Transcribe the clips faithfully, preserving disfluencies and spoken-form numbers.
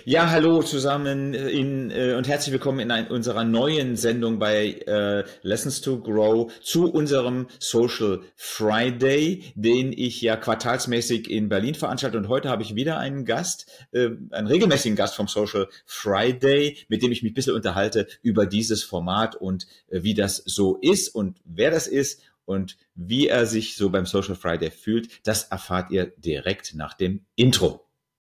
Ja, hallo zusammen in, äh, und herzlich willkommen in ein, unserer neuen Sendung bei äh, Lessons to Grow zu unserem Social Friday, den ich ja quartalsmäßig in Berlin veranstalte. Und heute habe ich wieder einen Gast, äh, einen regelmäßigen Gast vom Social Friday, mit dem ich mich ein bisschen unterhalte über dieses Format und äh, wie das so ist und wer das ist und wie er sich so beim Social Friday fühlt. Das erfahrt ihr direkt nach dem Intro.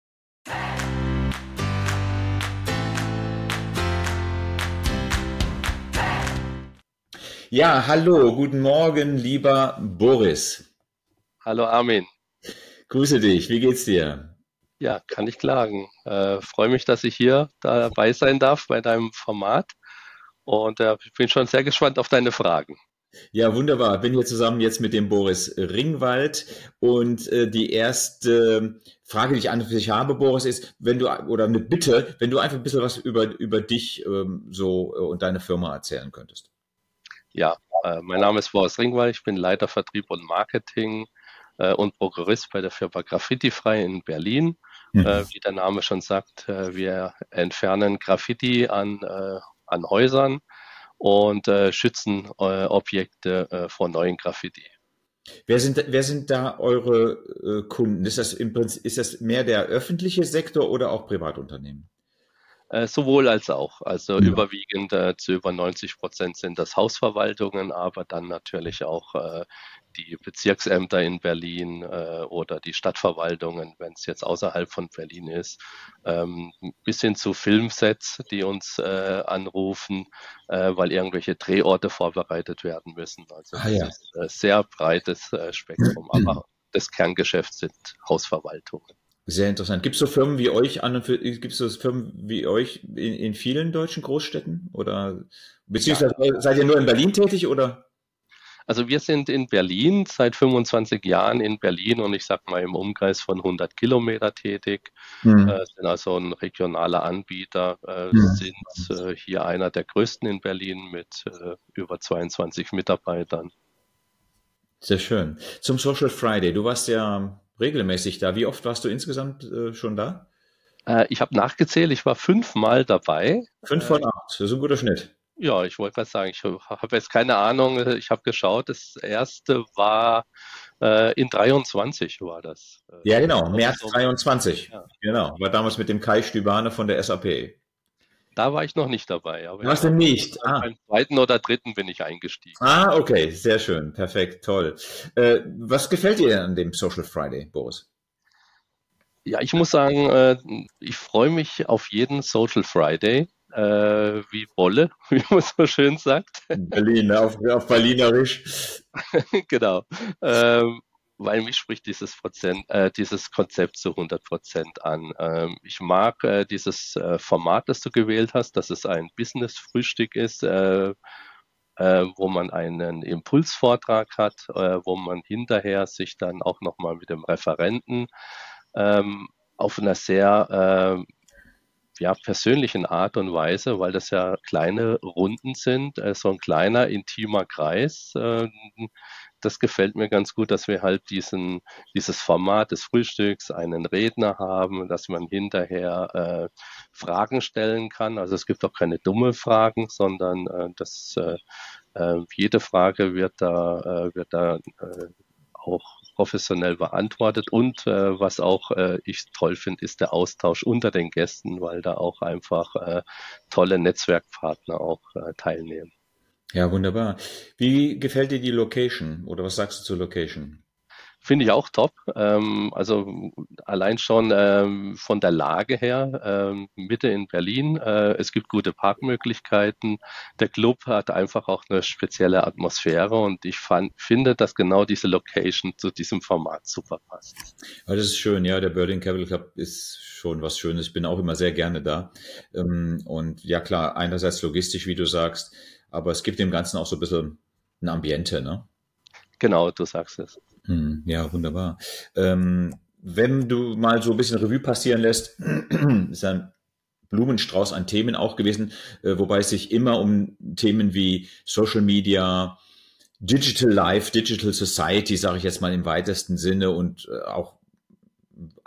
Ja, hallo, guten Morgen, lieber Boris. Hallo Armin. Grüße dich, wie geht's dir? Ja, kann ich klagen. Äh, freue mich, dass ich hier dabei sein darf bei deinem Format und äh, ich bin schon sehr gespannt auf deine Fragen. Ja, wunderbar. Bin hier zusammen jetzt mit dem Boris Ringwald und äh, die erste Frage, die ich an für dich habe, Boris, ist, wenn du, oder eine Bitte, wenn du einfach ein bisschen was über, über dich ähm, so äh, und deine Firma erzählen könntest. Ja, äh, mein Name ist Boris Ringwald, ich bin Leiter Vertrieb und Marketing äh, und Prokurist bei der Firma Graffitifrei in Berlin. Äh, Mhm. wie der Name schon sagt, äh, wir entfernen Graffiti an, äh, an Häusern und äh, schützen äh, Objekte äh, vor neuen Graffiti. Wer sind, wer sind da eure äh, Kunden? Ist das im Prinzip, ist das mehr der öffentliche Sektor oder auch Privatunternehmen? Äh, sowohl als auch. Also Ja. überwiegend äh, zu über neunzig Prozent sind das Hausverwaltungen, aber dann natürlich auch äh, die Bezirksämter in Berlin äh, oder die Stadtverwaltungen, wenn es jetzt außerhalb von Berlin ist, ähm, bis hin zu Filmsets, die uns äh, anrufen, äh, weil irgendwelche Drehorte vorbereitet werden müssen. Also Ah das ja. ist äh, sehr breites äh, Spektrum, aber das Kerngeschäft sind Hausverwaltungen. Sehr interessant. Gibt es so Firmen wie euch an und für, gibt es so Firmen wie euch in, in vielen deutschen Großstädten? Oder Ja, beziehungsweise seid ihr nur in Berlin tätig oder? also wir sind in Berlin seit fünfundzwanzig Jahren in Berlin und ich sag mal im Umkreis von hundert Kilometer tätig, Hm. äh, sind also ein regionaler Anbieter, äh, Hm. sind äh, hier einer der größten in Berlin mit äh, über zweiundzwanzig Mitarbeitern. Sehr schön. Zum Social Friday. Du warst ja regelmäßig da. Wie oft warst du insgesamt äh, schon da? Äh, ich habe nachgezählt, ich war fünfmal dabei. Fünf Äh, von acht. Das ist ein guter Schnitt. ja, ich wollte gerade sagen, ich habe jetzt keine Ahnung, äh, ich habe geschaut, das erste war äh, in dreiundzwanzig war das. Äh, Ja, ich genau. glaube März so, dreiundzwanzig. ja. Genau. War damals mit dem Kai Stübane von der S A P. Da war ich noch nicht dabei, aber ich Warst du glaube, nicht? beim Ah. beim zweiten oder dritten bin ich eingestiegen. Ah, okay. Sehr schön. Perfekt. Toll. Äh, was gefällt dir denn an dem Social Friday, Boris? Ja, ich muss sagen, äh, ich freue mich auf jeden Social Friday, äh, wie Bolle, wie man so schön sagt. Berlin, ne? auf, auf Berlinerisch. Genau. Ähm, weil mich spricht dieses Prozent, äh, dieses Konzept zu hundert Prozent an. Ähm, ich mag äh, dieses äh, Format, das du gewählt hast, dass es ein Business-Frühstück ist, äh, äh, wo man einen Impulsvortrag hat, äh, wo man hinterher sich dann auch nochmal mit dem Referenten ähm, auf einer sehr äh, ja, persönlichen Art und Weise, weil das ja kleine Runden sind, äh, so ein kleiner, intimer Kreis. Äh, das gefällt mir ganz gut, dass wir halt diesen, dieses Format des Frühstücks, einen Redner haben, dass man hinterher äh, Fragen stellen kann. Also es gibt auch keine dumme Fragen, sondern äh, das, äh, äh, jede Frage wird da, äh, wird da äh, auch professionell beantwortet und äh, was auch äh, ich toll finde, ist der Austausch unter den Gästen, weil da auch einfach äh, tolle Netzwerkpartner auch äh, teilnehmen. Ja, wunderbar. Wie gefällt dir die Location oder was sagst du zur Location? Finde ich auch top. Ähm, also allein schon ähm, von der Lage her, ähm, Mitte in Berlin. Äh, es gibt gute Parkmöglichkeiten. Der Club hat einfach auch eine spezielle Atmosphäre und ich fand, finde, dass genau diese Location zu diesem Format super passt. Ja, das ist schön, ja, der Berlin Capital Club ist schon was Schönes. Ich bin auch immer sehr gerne da. Ähm, Und ja, klar, einerseits logistisch, wie du sagst, aber es gibt dem Ganzen auch so ein bisschen ein Ambiente, ne? Genau, du sagst es. Hm, ja, wunderbar. Ähm, wenn du mal so ein bisschen Revue passieren lässt, ist ein Blumenstrauß an Themen auch gewesen, äh, wobei es sich immer um Themen wie Social Media, Digital Life, Digital Society, sage ich jetzt mal im weitesten Sinne und äh, auch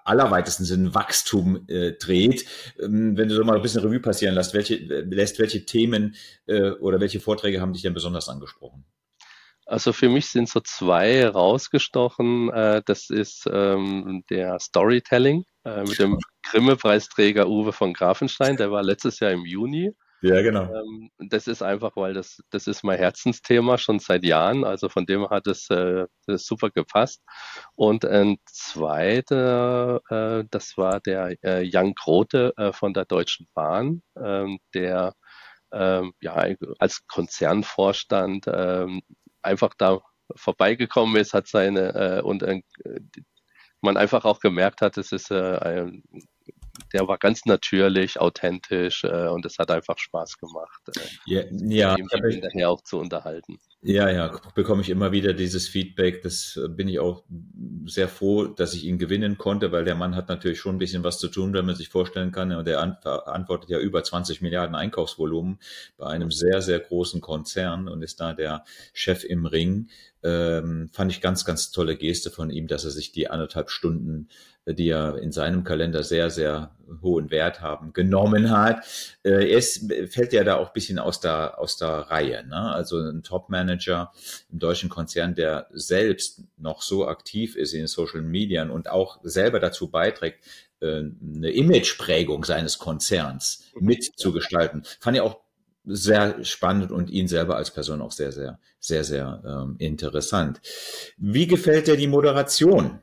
allerweitesten Sinne Wachstum äh, dreht. Ähm, wenn du so mal ein bisschen Revue passieren lässt, welche, lässt, welche Themen äh, oder welche Vorträge haben dich denn besonders angesprochen? Also für mich sind so zwei rausgestochen. Äh, das ist ähm, der Storytelling äh, mit dem Grimme-Preisträger Uwe von Grafenstein. Der war letztes Jahr im Juni. Ja, genau. Ähm, das ist einfach, weil das, das ist mein Herzensthema schon seit Jahren. Also von dem hat es äh, das super gepasst. Und ein zweiter, äh, das war der äh, Jan Grote äh, von der Deutschen Bahn, ähm, der ähm, ja als Konzernvorstand ähm, einfach da vorbeigekommen ist, hat seine äh, und äh, man einfach auch gemerkt hat, es ist äh, ein, der war ganz natürlich, authentisch äh, und es hat einfach Spaß gemacht, äh, Ja, sich ja, mit ihm hinterher auch zu unterhalten. ja, ja, bekomme ich immer wieder dieses Feedback. Das äh, bin ich auch sehr froh, dass ich ihn gewinnen konnte, weil der Mann hat natürlich schon ein bisschen was zu tun, wenn man sich vorstellen kann. Und der an- verantwortet ja über zwanzig Milliarden Einkaufsvolumen bei einem sehr, sehr großen Konzern und ist da der Chef im Ring. Ähm, fand ich ganz, ganz tolle Geste von ihm, dass er sich die anderthalb Stunden, äh, die ja in seinem Kalender sehr, sehr hohen Wert haben, genommen hat. Äh, er ist, fällt ja da auch ein bisschen aus der, aus der Reihe, ne? Also ein Top-Manager im deutschen Konzern, der selbst noch so aktiv ist in den Social Medien und auch selber dazu beiträgt, äh, eine Imageprägung seines Konzerns mitzugestalten. Fand ich auch sehr spannend und ihn selber als Person auch sehr, sehr, sehr, sehr ähm, interessant. Wie gefällt dir die Moderation?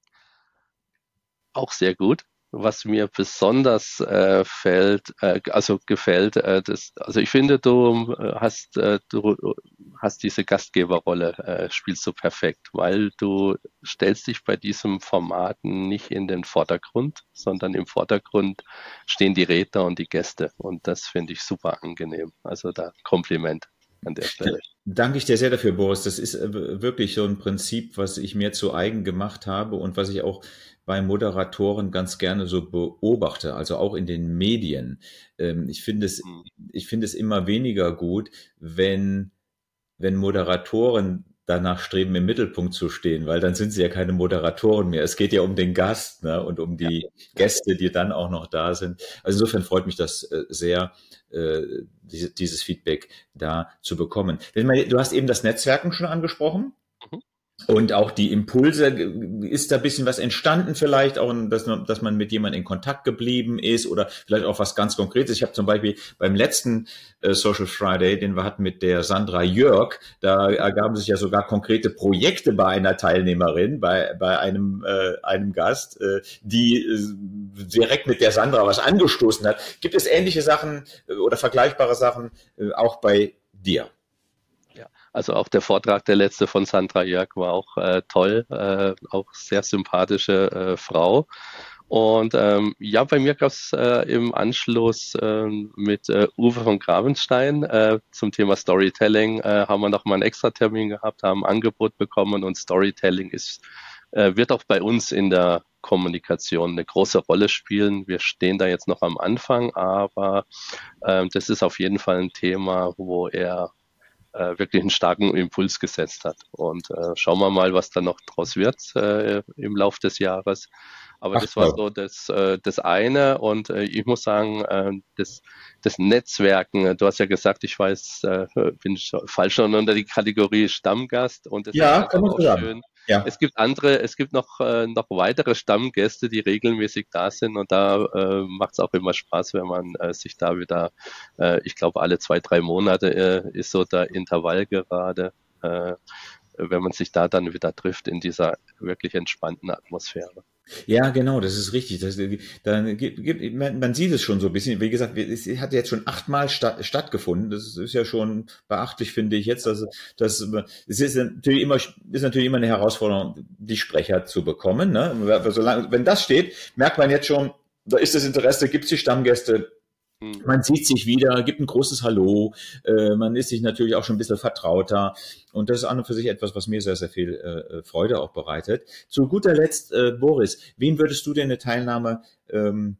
Auch sehr gut. Was mir besonders äh, fällt, äh, also gefällt, äh, das, also ich finde, du äh, hast, äh, du hast diese Gastgeberrolle, äh, spielst du perfekt, weil du stellst dich bei diesem Format nicht in den Vordergrund, sondern im Vordergrund stehen die Redner und die Gäste und das finde ich super angenehm. Also da Kompliment an der Stelle. Danke ich dir sehr dafür, Boris. Das ist äh, wirklich so ein Prinzip, was ich mir zu eigen gemacht habe und was ich auch bei Moderatoren ganz gerne so beobachte, also auch in den Medien. Ähm, ich finde es, Hm. ich finde es immer weniger gut, wenn, wenn Moderatoren danach streben, im Mittelpunkt zu stehen, weil dann sind sie ja keine Moderatoren mehr. Es geht ja um den Gast, ne, und um Ja, die Gäste, die dann auch noch da sind. Also insofern freut mich das äh, sehr, äh, diese, dieses Feedback da zu bekommen. Du hast eben das Netzwerken schon angesprochen. mhm. Und auch die Impulse, ist da ein bisschen was entstanden vielleicht, auch, dass man, dass man mit jemandem in Kontakt geblieben ist oder vielleicht auch was ganz Konkretes. Ich habe zum Beispiel beim letzten äh, Social Friday, den wir hatten mit der Sandra Jörg, da ergaben sich ja sogar konkrete Projekte bei einer Teilnehmerin, bei, bei einem, äh, einem Gast, äh, die äh, direkt mit der Sandra was angestoßen hat. Gibt es ähnliche Sachen äh, oder vergleichbare Sachen äh, auch bei dir? Ja, also auch der Vortrag, der letzte von Sandra Jörg, war auch äh, toll, äh, auch sehr sympathische äh, Frau. Und ähm, ja, bei mir gab es äh, im Anschluss äh, mit äh, Uwe von Gravenstein äh, zum Thema Storytelling äh, haben wir nochmal einen Extra-Termin gehabt, haben ein Angebot bekommen und Storytelling ist, äh, wird auch bei uns in der Kommunikation eine große Rolle spielen. Wir stehen da jetzt noch am Anfang, aber äh, das ist auf jeden Fall ein Thema, wo er äh, wirklich einen starken Impuls gesetzt hat. Und äh, schauen wir mal, was da noch draus wird äh, im Lauf des Jahres. Aber Ach, das war toll. so das, äh, das eine. Und äh, ich muss sagen, äh, das, das Netzwerken, du hast ja gesagt, ich weiß, äh, bin schon, fall schon unter die Kategorie Stammgast. Und es ist Ja, kann einfach man auch so sagen. schön. Ja. Es gibt andere, es gibt noch, äh, noch weitere Stammgäste, die regelmäßig da sind. Und da äh, macht es auch immer Spaß, wenn man äh, sich da wieder, äh, ich glaube, alle zwei, drei Monate äh, ist so der Intervall gerade, äh, wenn man sich da dann wieder trifft in dieser wirklich entspannten Atmosphäre. Ja, genau, das ist richtig. Das, dann gibt, gibt, man, man sieht es schon so ein bisschen. Wie gesagt, es hat jetzt schon achtmal statt, stattgefunden. Das ist ja schon beachtlich, finde ich jetzt. Also, das, es ist natürlich immer, ist natürlich immer eine Herausforderung, die Sprecher zu bekommen. Ne? Solange, wenn das steht, merkt man jetzt schon, da ist das Interesse, gibt es die Stammgäste. Man sieht sich wieder, gibt ein großes Hallo, äh, man ist sich natürlich auch schon ein bisschen vertrauter und das ist an und für sich etwas, was mir sehr, sehr viel äh, Freude auch bereitet. Zu guter Letzt, äh, Boris, wem würdest du denn eine Teilnahme ähm,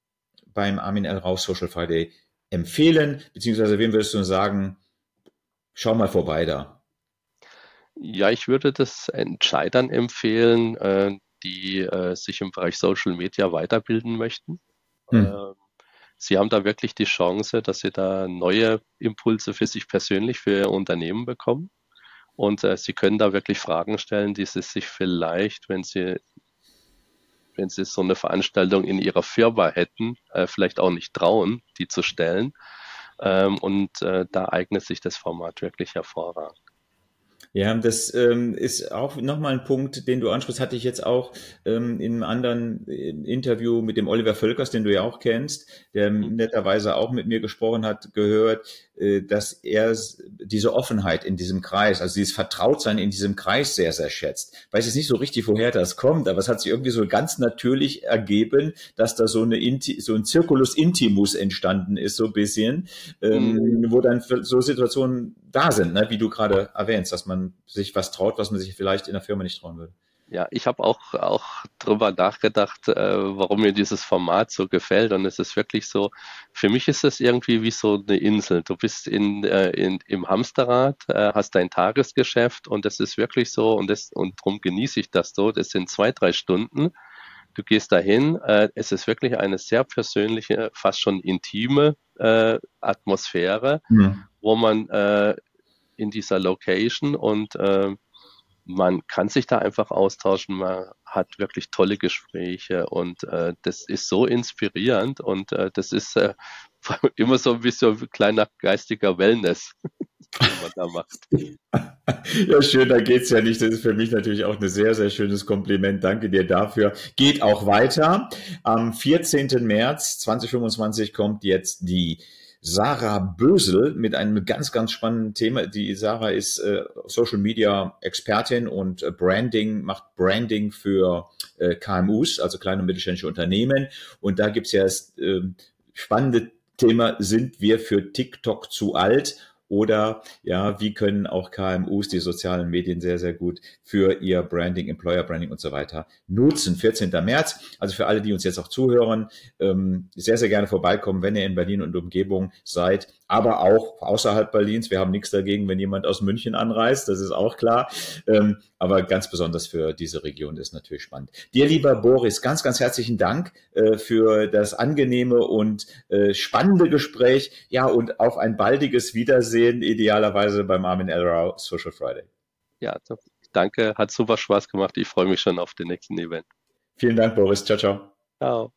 beim Armin L. Rauch Social Friday empfehlen, beziehungsweise wem würdest du sagen, schau mal vorbei da? Ja, ich würde das Entscheidern empfehlen, äh, die äh, sich im Bereich Social Media weiterbilden möchten. Hm. Ähm, Sie haben da wirklich die Chance, dass Sie da neue Impulse für sich persönlich, für Ihr Unternehmen bekommen. Und äh, Sie können da wirklich Fragen stellen, die Sie sich vielleicht, wenn Sie, wenn Sie so eine Veranstaltung in Ihrer Firma hätten, äh, vielleicht auch nicht trauen, die zu stellen. Ähm, und äh, da eignet sich das Format wirklich hervorragend. Ja, das ähm, ist auch nochmal ein Punkt, den du ansprichst, hatte ich jetzt auch ähm, in einem anderen äh, Interview mit dem Oliver Völkers, den du ja auch kennst, der netterweise auch mit mir gesprochen hat, gehört, äh, dass er s- diese Offenheit in diesem Kreis, also dieses Vertrautsein in diesem Kreis sehr, sehr schätzt. Weiß jetzt nicht so richtig, woher das kommt, aber es hat sich irgendwie so ganz natürlich ergeben, dass da so eine Inti so ein Circulus Intimus entstanden ist, so ein bisschen, Mhm. ähm, wo dann so Situationen da sind, ne, wie du gerade erwähnst, dass man sich was traut, was man sich vielleicht in der Firma nicht trauen würde. Ja, ich habe auch, auch drüber nachgedacht, äh, warum mir dieses Format so gefällt. Und es ist wirklich so, für mich ist es irgendwie wie so eine Insel. Du bist in, äh, in, im Hamsterrad, äh, hast dein Tagesgeschäft und es ist wirklich so, und das, und darum genieße ich das so. Das sind zwei, drei Stunden. Du gehst dahin, äh, es ist wirklich eine sehr persönliche, fast schon intime äh, Atmosphäre, Hm. wo man äh, in dieser Location und äh, man kann sich da einfach austauschen, man hat wirklich tolle Gespräche und äh, das ist so inspirierend und äh, das ist äh, immer so ein bisschen ein kleiner geistiger Wellness, den man da macht. Ja, schön, da geht's ja nicht. Das ist für mich natürlich auch ein sehr, sehr schönes Kompliment. Danke dir dafür. Geht auch weiter. Am vierzehnten März zweitausendfünfundzwanzig kommt jetzt die Sarah Bösel mit einem ganz, ganz spannenden Thema. Die Sarah ist äh, Social Media Expertin und äh, Branding, macht Branding für äh, K M Us, also kleine und mittelständische Unternehmen. Und da gibt's ja das äh, spannende Thema, sind wir für TikTok zu alt? Oder ja, wie können auch K M Us die sozialen Medien sehr, sehr gut für ihr Branding, Employer Branding und so weiter nutzen? vierzehnten März. Also für alle, die uns jetzt auch zuhören, ähm, sehr, sehr gerne vorbeikommen, wenn ihr in Berlin und Umgebung seid, aber auch außerhalb Berlins. Wir haben nichts dagegen, wenn jemand aus München anreist, das ist auch klar. Ähm, aber ganz besonders für diese Region ist natürlich spannend. Dir, lieber Boris, ganz, ganz herzlichen Dank äh, für das angenehme und äh, spannende Gespräch. Ja, und auf ein baldiges Wiedersehen, idealerweise beim Armin Elrau Social Friday. Ja, danke, hat super Spaß gemacht. Ich freue mich schon auf den nächsten Event. Vielen Dank, Boris. Ciao, ciao. Ciao.